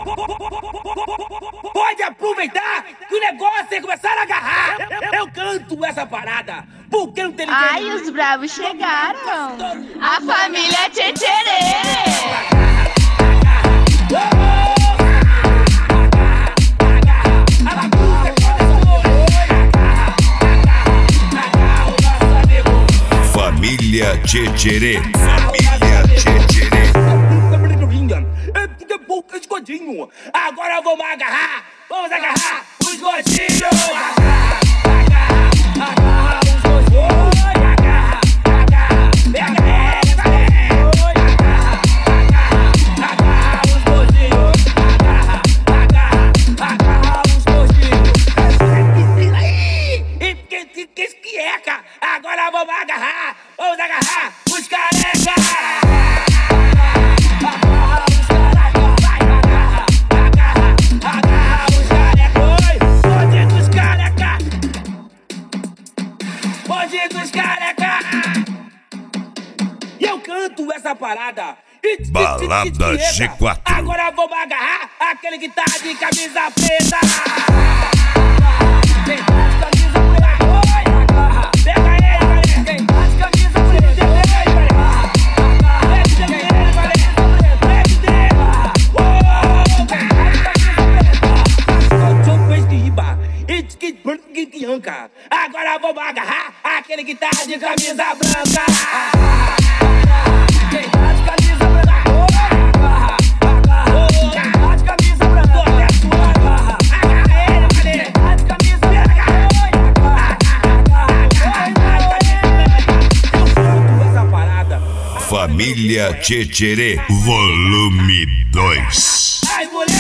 Pode aproveitar que o negócio é começar a agarrar. Eu canto essa parada porque não tem ninguém. Ai, os bravos chegaram. A família Tchetcherê. Família Tchetcherê. Família Tchetcherê. É pouco escondinho. Agora vamos agarrar. Vamos agarrar os gordinhos. Agarra os gordinhos. Agarra os gordinhos. Agarra os gordinhos. E que esquieca. Agora vamos agarrar. Vamos agarrar os careca. Dos careca. E eu canto essa parada. Balada G4. Agora vamos agarrar aquele que tá de camisa preta. Quem tá de camisa preta? Oi, pega ele, galera. Quem tá de camisa preta? Agora vamos agarrar aquele que tá de camisa branca. Quem tá de camisa branca? Quem tá de camisa branca? Agarra ele, mané. Quem tá de camisa branca? Eu canto essa parada. Família Tchetcherê, volume 2. As mulheres